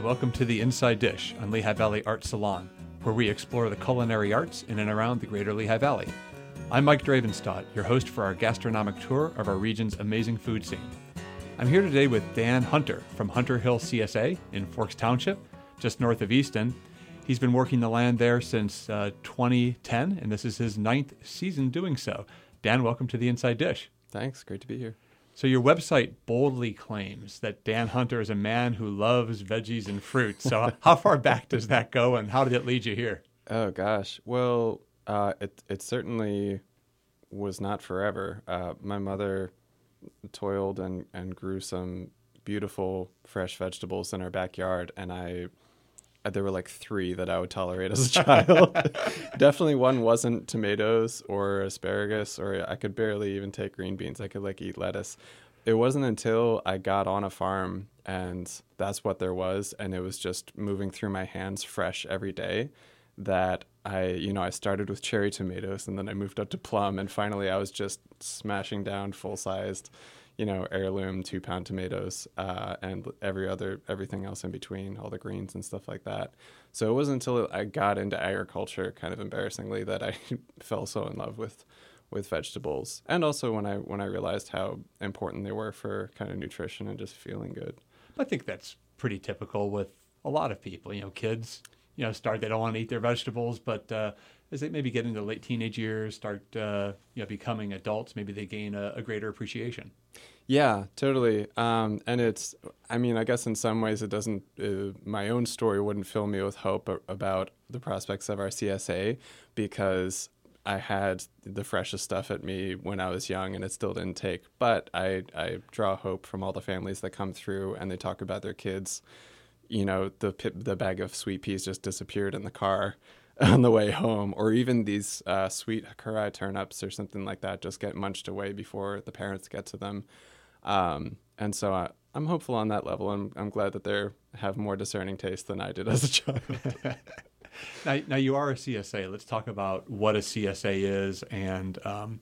and welcome to the Inside Dish on Lehigh Valley Art Salon, where we explore the culinary arts in and around the greater Lehigh Valley. I'm Mike Dravenstadt, your host for our gastronomic tour of our region's amazing food scene. I'm here today with Dan Hunter from Hunter Hill CSA in Forks Township, just north of Easton. He's been working the land there since 2010, and this is his 9th season doing so. Dan, welcome to the Inside Dish. Thanks. Great to be here. So your website boldly claims that Dan Hunter is a man who loves veggies and fruit. So how far back does that go, and how did it lead you here? Oh, gosh. Well, it certainly was not forever. My mother toiled and grew some beautiful fresh vegetables in our backyard, and there were like 3 that I would tolerate as a child. Definitely one wasn't tomatoes or asparagus, or I could barely even take green beans. I could eat lettuce. It wasn't until I got on a farm and that's what there was, and it was just moving through my hands fresh every day, that I started with cherry tomatoes, and then I moved up to plum, and finally I was just smashing down full-sized heirloom 2-pound tomatoes, and everything else in between, all the greens and stuff like that. So it wasn't until I got into agriculture, kind of embarrassingly, that I fell so in love with vegetables. And also when I realized how important they were for kind of nutrition and just feeling good. I think that's pretty typical with a lot of people. Kids, they don't want to eat their vegetables, but as they maybe get into late teenage years, start becoming adults, maybe they gain a greater appreciation. Yeah, totally. And I guess in some ways it doesn't, my own story wouldn't fill me with hope about the prospects of our CSA, because I had the freshest stuff at me when I was young and it still didn't take. But I draw hope from all the families that come through and they talk about their kids. The bag of sweet peas just disappeared in the car on the way home, or even these sweet Hakurei turnips or something like that just get munched away before the parents get to them. And so I'm hopeful on that level. I'm glad that they have more discerning taste than I did as a child. Now you are a CSA. Let's talk about what a CSA is and kind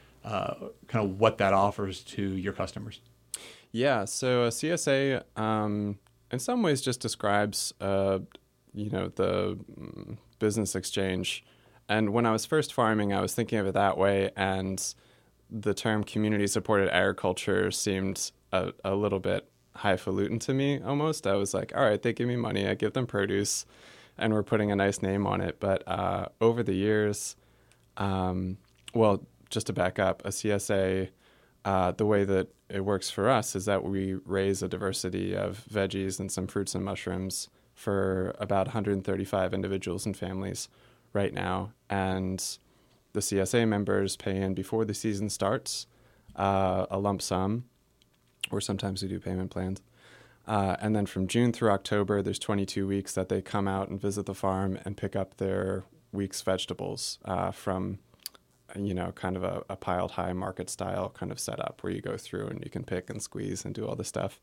of what that offers to your customers. Yeah, so a CSA in some ways just describes the business exchange. And when I was first farming, I was thinking of it that way, and the term community-supported agriculture seemed a little bit highfalutin to me, almost. I was like, all right, they give me money, I give them produce, and we're putting a nice name on it. But over the years, just to back up, a CSA, the way that it works for us is that we raise a diversity of veggies and some fruits and mushrooms for about 135 individuals and families right now. And the CSA members pay in before the season starts, a lump sum, or sometimes we do payment plans. And then from June through October, there's 22 weeks that they come out and visit the farm and pick up their week's vegetables from kind of a piled high market style kind of setup where you go through and you can pick and squeeze and do all the stuff.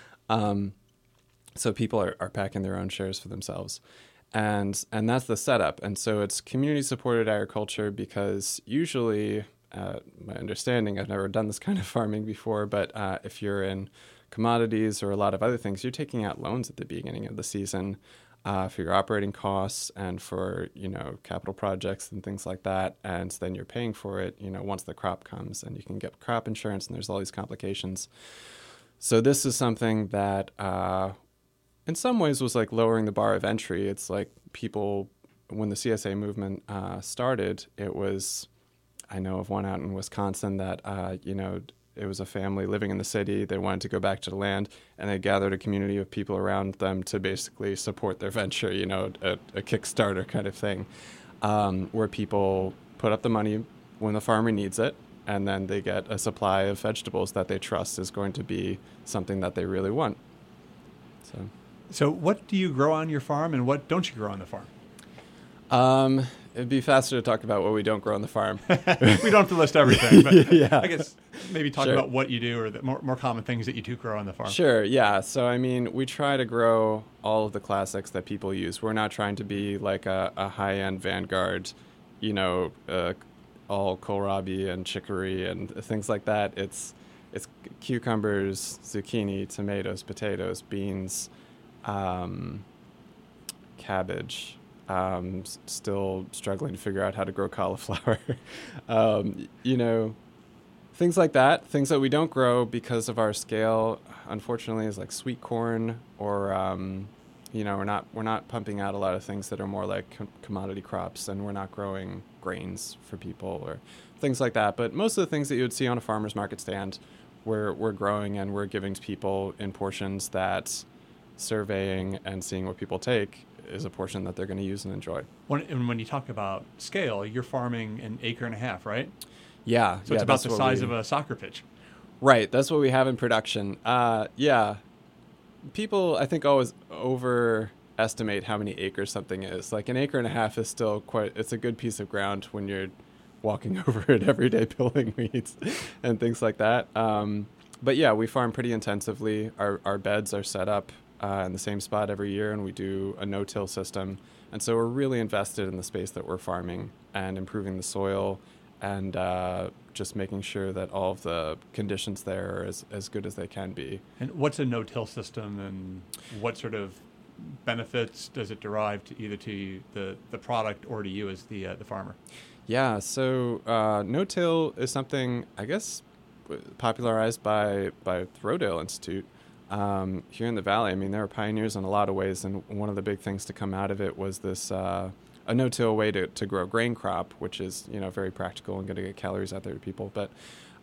So people are packing their own shares for themselves. And that's the setup. And so it's community-supported agriculture because usually, my understanding, I've never done this kind of farming before, but if you're in commodities or a lot of other things, you're taking out loans at the beginning of the season for your operating costs and for, capital projects and things like that. And then you're paying for it, once the crop comes, and you can get crop insurance, and there's all these complications. So this is something that in some ways was like lowering the bar of entry. It's like people, when the CSA movement started, it was, I know of one out in Wisconsin that, it was a family living in the city. They wanted to go back to the land, and they gathered a community of people around them to basically support their venture, a Kickstarter kind of thing, where people put up the money when the farmer needs it, and then they get a supply of vegetables that they trust is going to be something that they really want. So what do you grow on your farm, and what don't you grow on the farm? It'd be faster to talk about what we don't grow on the farm. We don't have to list everything, but yeah. I guess maybe talk about what you do, or the more common things that you do grow on the farm. Sure, yeah. So, we try to grow all of the classics that people use. We're not trying to be like a high-end Vanguard, all kohlrabi and chicory and things like that. It's cucumbers, zucchini, tomatoes, potatoes, beans, cabbage. Still struggling to figure out how to grow cauliflower. You know, things like that. Things that we don't grow because of our scale, unfortunately, is like sweet corn or you know, we're not pumping out a lot of things that are more like commodity crops, and we're not growing grains for people or things like that. But most of the things that you would see on a farmer's market stand, we're growing and we're giving to people in portions that surveying and seeing what people take is a portion that they're going to use and enjoy. When you talk about scale, you're farming an acre and a half, right? Yeah. So it's about the size of a soccer pitch. Right. That's what we have in production. Yeah. People, I think, always overestimate how many acres something is. Like an acre and a half is still it's a good piece of ground when you're walking over it every day pulling weeds and things like that. But yeah, we farm pretty intensively. Our beds are set up in the same spot every year, and we do a no-till system. And so we're really invested in the space that we're farming and improving the soil and just making sure that all of the conditions there are as good as they can be. And what's a no-till system, and what sort of benefits does it derive to either to the product or to you as the farmer? Yeah, so no-till is something, I guess, popularized by the Rodale Institute here in the Valley. I mean, they were pioneers in a lot of ways, and one of the big things to come out of it was this a no-till way to grow grain crop, which is, you know, very practical and going to get calories out there to people. But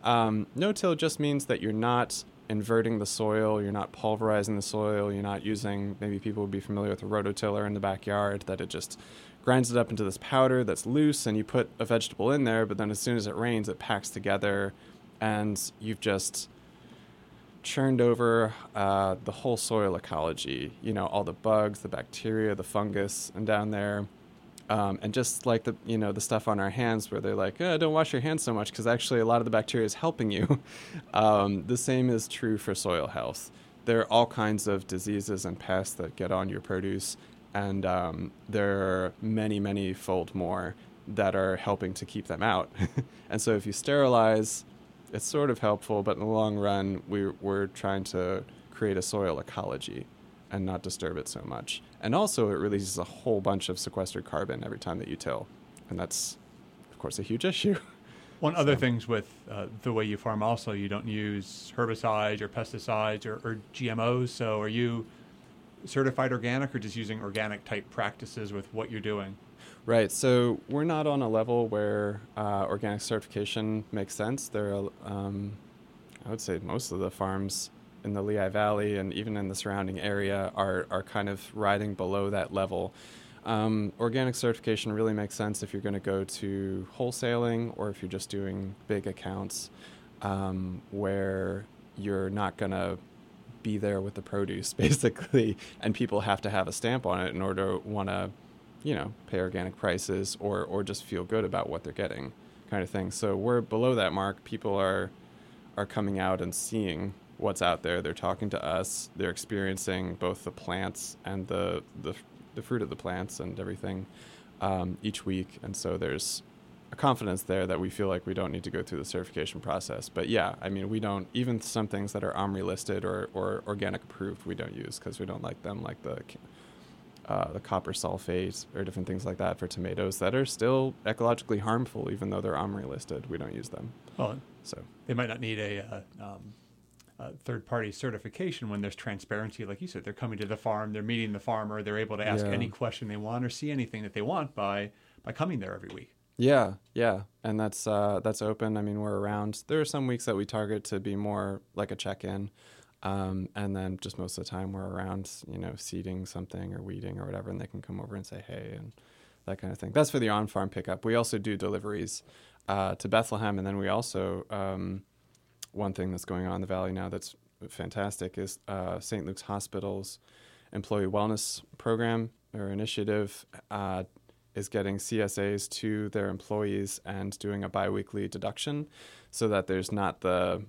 no-till just means that you're not inverting the soil, you're not pulverizing the soil, you're not using, maybe people would be familiar with a rototiller in the backyard, that it just grinds it up into this powder that's loose, and you put a vegetable in there, but then as soon as it rains, it packs together, and you've just churned over the whole soil ecology, you know, all the bugs, the bacteria, the fungus, and down there. And just like the stuff on our hands where they're like, don't wash your hands so much because actually a lot of the bacteria is helping you. The same is true for soil health. There are all kinds of diseases and pests that get on your produce, and there are many, many fold more that are helping to keep them out. And so if you sterilize, it's sort of helpful, but in the long run, we're trying to create a soil ecology and not disturb it so much. And also, it releases a whole bunch of sequestered carbon every time that you till. And that's, of course, a huge issue. One other things with the way you farm also, you don't use herbicides or pesticides or GMOs. So are you certified organic or just using organic type practices with what you're doing? Right. So we're not on a level where organic certification makes sense. There are, I would say most of the farms in the Lehigh Valley and even in the surrounding area are kind of riding below that level. Organic certification really makes sense if you're going to go to wholesaling or if you're just doing big accounts where you're not going to be there with the produce, basically, and people have to have a stamp on it in order to want to, you know, pay organic prices or just feel good about what they're getting, kind of thing. So we're below that mark. People are coming out and seeing what's out there. They're talking to us. They're experiencing both the plants and the fruit of the plants and everything each week. And so there's a confidence there that we feel like we don't need to go through the certification process. But yeah, I mean, we don't, even some things that are OMRI listed or organic approved, we don't use because we don't like them, like the copper sulfate or different things like that for tomatoes that are still ecologically harmful, even though they're OMRI listed. We don't use them. Well, so they might not need a third-party certification when there's transparency. Like you said, they're coming to the farm, they're meeting the farmer, they're able to ask any question they want or see anything that they want by coming there every week. Yeah, and that's open. I mean, we're around. There are some weeks that we target to be more like a check-in, and then just most of the time we're around, you know, seeding something or weeding or whatever, and they can come over and say hey and that kind of thing. That's for the on-farm pickup. We also do deliveries to Bethlehem, and then we also one thing that's going on in the Valley now that's fantastic is St. Luke's Hospital's employee wellness program or initiative is getting CSAs to their employees and doing a biweekly deduction so that there's not the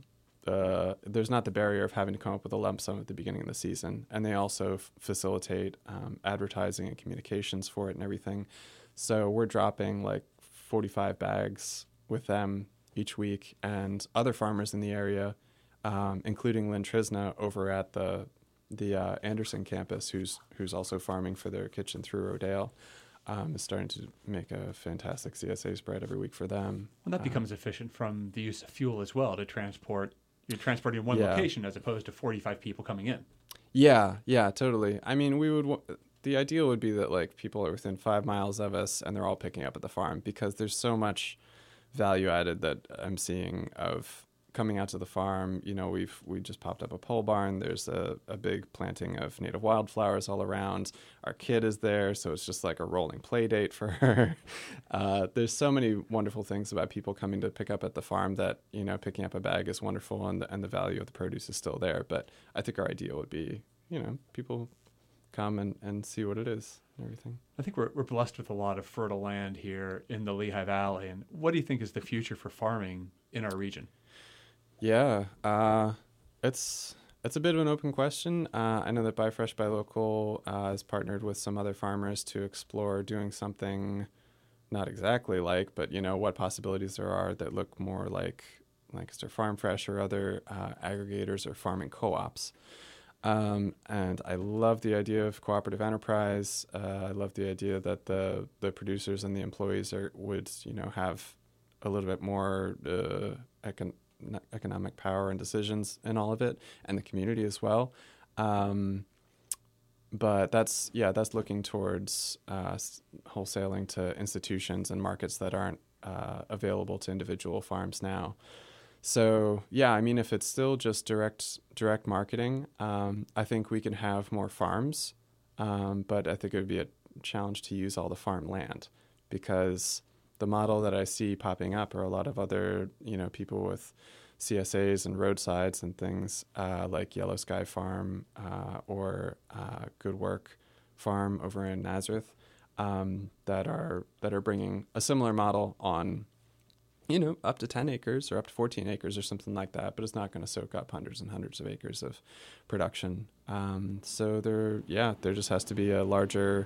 barrier of having to come up with a lump sum at the beginning of the season. And they also facilitate advertising and communications for it and everything. So we're dropping like 45 bags with them each week, and other farmers in the area, including Lynn Trisna over at the Anderson campus, who's also farming for their kitchen through Rodale, is starting to make a fantastic CSA spread every week for them. Well, that becomes efficient from the use of fuel as well to transport. You're transporting one Yeah. location as opposed to 45 people coming in. Yeah, totally. I mean, the ideal would be that like people are within 5 miles of us and they're all picking up at the farm, because there's so much value added that I'm seeing of coming out to the farm. You know, we just popped up a pole barn. There's a big planting of native wildflowers all around. Our kid is there, so it's just like a rolling play date for her. There's so many wonderful things about people coming to pick up at the farm that, you know, picking up a bag is wonderful, and the value of the produce is still there. But I think our ideal would be, you know, people come and see what it is and everything. I think we're blessed with a lot of fertile land here in the Lehigh Valley. And what do you think is the future for farming in our region? Yeah, it's a bit of an open question. I know that Buy Fresh, Buy Local has partnered with some other farmers to explore doing something not exactly like, but, you know, what possibilities there are that look more like Lancaster Farm Fresh or other aggregators or farming co-ops. And I love the idea of cooperative enterprise. I love the idea that the producers and the employees would, you know, have a little bit more economic power and decisions in all of it, and the community as well. But that's looking towards wholesaling to institutions and markets that aren't available to individual farms now. So yeah, I mean, if it's still just direct marketing, I think we can have more farms, but I think it would be a challenge to use all the farm land, because the model that I see popping up are a lot of other, you know, people with CSAs and roadsides and things like Yellow Sky Farm or Good Work Farm over in Nazareth that are bringing a similar model on, you know, up to 10 acres or up to 14 acres or something like that, but it's not going to soak up hundreds and hundreds of acres of production. So there just has to be a larger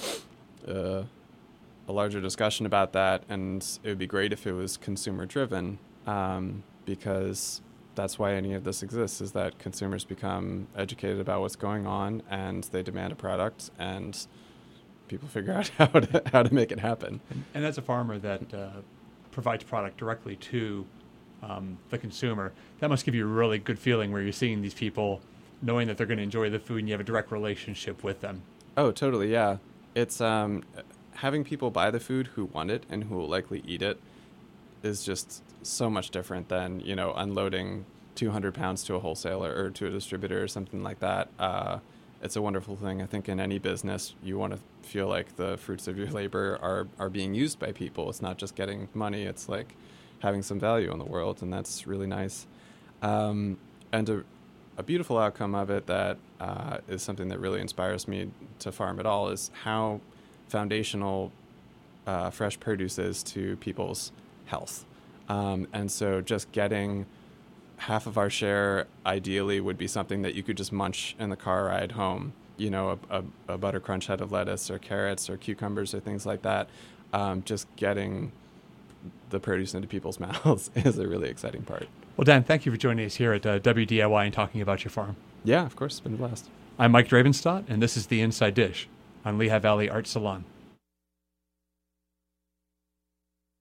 discussion about that, and it would be great if it was consumer driven, because that's why any of this exists, is that consumers become educated about what's going on and they demand a product, and people figure out how to make it happen. And as a farmer that provides product directly to the consumer, that must give you a really good feeling where you're seeing these people knowing that they're going to enjoy the food and you have a direct relationship with them. Oh, totally, yeah. It's having people buy the food who want it and who will likely eat it is just so much different than, you know, unloading 200 pounds to a wholesaler or to a distributor or something like that. It's a wonderful thing. I think in any business, you want to feel like the fruits of your labor are being used by people. It's not just getting money. It's like having some value in the world, and that's really nice. And a beautiful outcome of it that is something that really inspires me to farm at all is how foundational fresh produce is to people's health. And so just getting half of our share ideally would be something that you could just munch in the car ride home, you know, a butter crunch head of lettuce or carrots or cucumbers or things like that. Just getting the produce into people's mouths is a really exciting part. Well, Dan, thank you for joining us here at WDIY and talking about your farm. Yeah, of course. It's been a blast. I'm Mike Dravenstadt, and this is The Inside Dish on Lehigh Valley Art Salon.